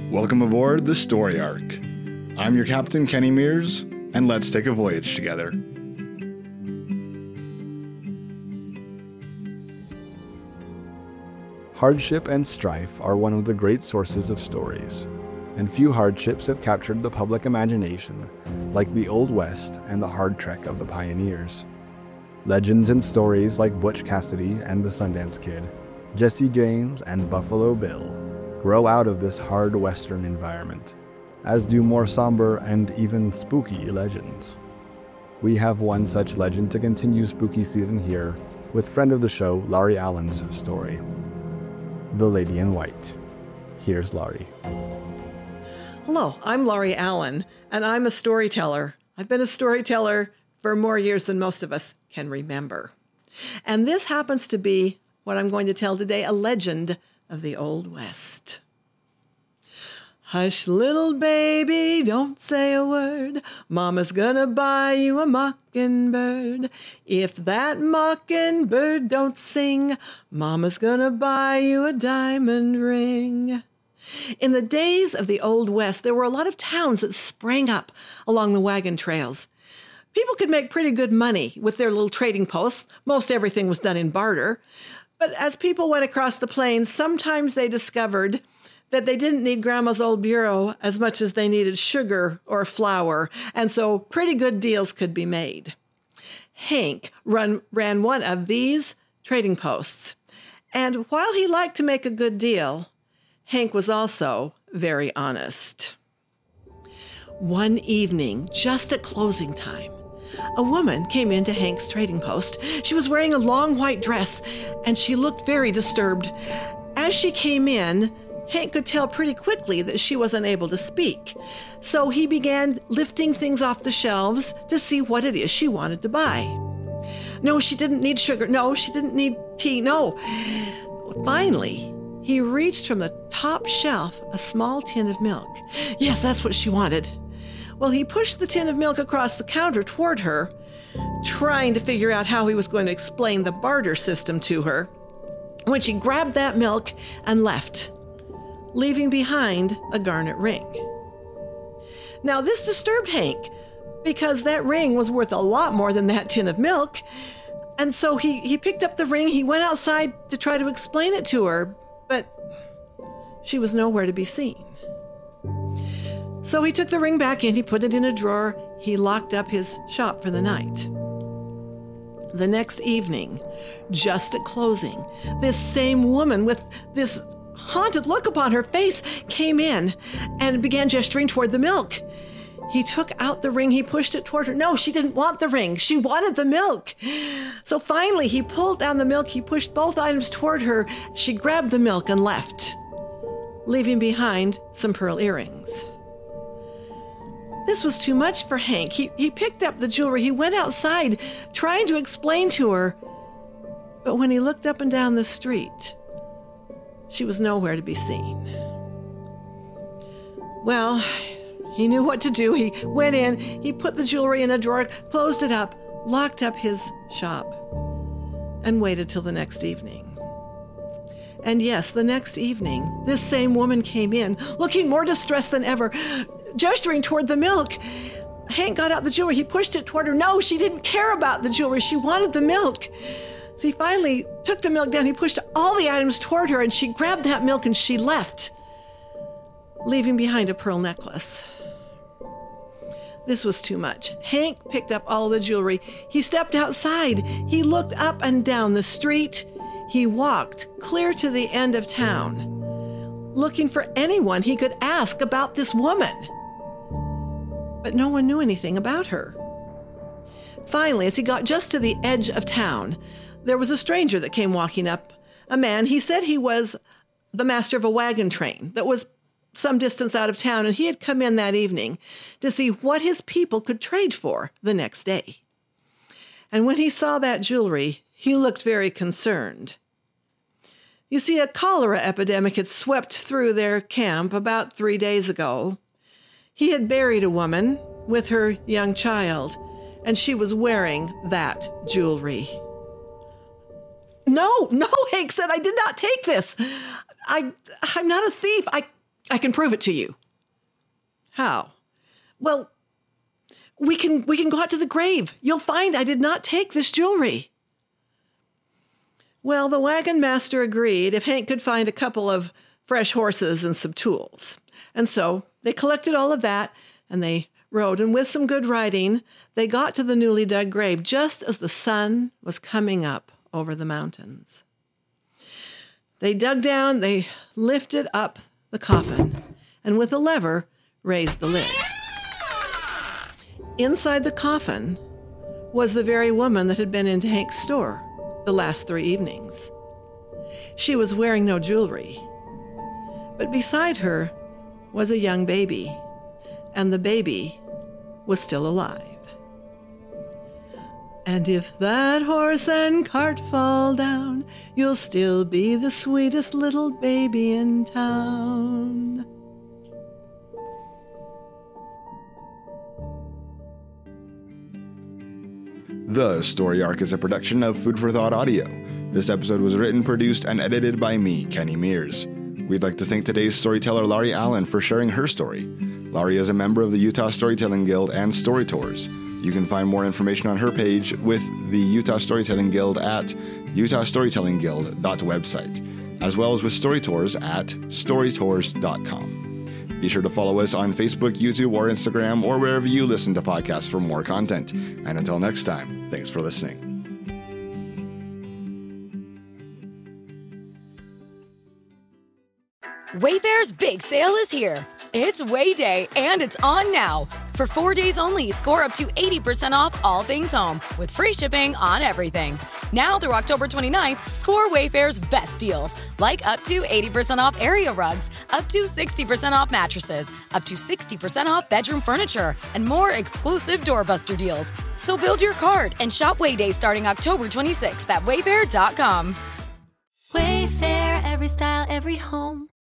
Welcome aboard the Story Arc. I'm your captain, Kenny Mears, and let's take a voyage together. Hardship and strife are one of the great sources of stories, and few hardships have captured the public imagination like the Old West and the hard trek of the pioneers. Legends and stories like Butch Cassidy and the Sundance Kid, Jesse James and Buffalo Bill grow out of this hard Western environment, as do more somber and even spooky legends. We have one such legend to continue spooky season here with friend of the show, Laurie Allen's story, The Lady in White. Here's Laurie. Hello, I'm Laurie Allen, and I'm a storyteller. I've been a storyteller for more years than most of us can remember. And this happens to be what I'm going to tell today, a legend of the Old West. Hush, little baby, don't say a word. Mama's gonna buy you a mockingbird. If that mockingbird don't sing, Mama's gonna buy you a diamond ring. In the days of the Old West, there were a lot of towns that sprang up along the wagon trails. People could make pretty good money with their little trading posts. Most everything was done in barter. But as people went across the plains, sometimes they discovered that they didn't need Grandma's old bureau as much as they needed sugar or flour, and so pretty good deals could be made. Hank ran one of these trading posts, and while he liked to make a good deal, Hank was also very honest. One evening, just at closing time, a woman came into Hank's trading post. She was wearing a long white dress, and she looked very disturbed. As she came in, Hank could tell pretty quickly that she was unable to speak. So he began lifting things off the shelves to see what it is she wanted to buy. No, she didn't need sugar. No, she didn't need tea. No. Finally, he reached from the top shelf a small tin of milk. Yes, that's what she wanted. Well, he pushed the tin of milk across the counter toward her, trying to figure out how he was going to explain the barter system to her, when she grabbed that milk and left, leaving behind a garnet ring. Now, this disturbed Hank because that ring was worth a lot more than that tin of milk. And so he picked up the ring, he went outside to try to explain it to her, but she was nowhere to be seen. So he took the ring back in, he put it in a drawer, he locked up his shop for the night. The next evening, just at closing, this same woman with this haunted look upon her face came in and began gesturing toward the milk. He took out the ring, he pushed it toward her. No, she didn't want the ring, she wanted the milk. So finally, he pulled down the milk, he pushed both items toward her. She grabbed the milk and left, leaving behind some pearl earrings. This was too much for Hank. He picked up the jewelry, he went outside trying to explain to her. But when he looked up and down the street, she was nowhere to be seen. Well, he knew what to do. He went in, he put the jewelry in a drawer, closed it up, locked up his shop, and waited till the next evening. And yes, the next evening, this same woman came in, looking more distressed than ever, gesturing toward the milk. Hank got out the jewelry, he pushed it toward her. No, she didn't care about the jewelry, she wanted the milk. So he finally took the milk down, he pushed all the items toward her, and she grabbed that milk and she left, leaving behind a pearl necklace. This was too much. Hank picked up all the jewelry. He stepped outside. He looked up and down the street. He walked clear to the end of town, looking for anyone he could ask about this woman. But no one knew anything about her. Finally, as he got just to the edge of town, there was a stranger that came walking up, a man. He said he was the master of a wagon train that was some distance out of town, and he had come in that evening to see what his people could trade for the next day. And when he saw that jewelry, he looked very concerned. You see, a cholera epidemic had swept through their camp about 3 days ago. He had buried a woman with her young child, and she was wearing that jewelry. No, Hank said, I did not take this. I'm not a thief. I I can prove it to you. How? Well, we can go out to the grave. You'll find I did not take this jewelry. Well, the wagon master agreed if Hank could find a couple of fresh horses and some tools. And so they collected all of that, and they rode, and with some good riding, they got to the newly dug grave just as the sun was coming up over the mountains. They dug down, they lifted up the coffin, and with a lever, raised the lid. Inside the coffin was the very woman that had been into Hank's store the last 3 evenings. She was wearing no jewelry, but beside her was a young baby, and the baby was still alive. And if that horse and cart fall down, you'll still be the sweetest little baby in town. The Story Arc is a production of Food for Thought Audio. This episode was written, produced, and edited by me, Kenny Mears. We'd like to thank today's storyteller, Laurie Allen, for sharing her story. Laurie is a member of the Utah Storytelling Guild and Story Tours. You can find more information on her page with the Utah Storytelling Guild at utahstorytellingguild.website, as well as with Story Tours at storytours.com. Be sure to follow us on Facebook, YouTube, or Instagram, or wherever you listen to podcasts for more content. And until next time, thanks for listening. Wayfair's big sale is here. It's Way Day, and it's on now. For 4 days only, score up to 80% off all things home, with free shipping on everything. Now through October 29th, score Wayfair's best deals, like up to 80% off area rugs, up to 60% off mattresses, up to 60% off bedroom furniture, and more exclusive doorbuster deals. So build your cart and shop Way Day starting October 26th at wayfair.com. Wayfair, every style, every home.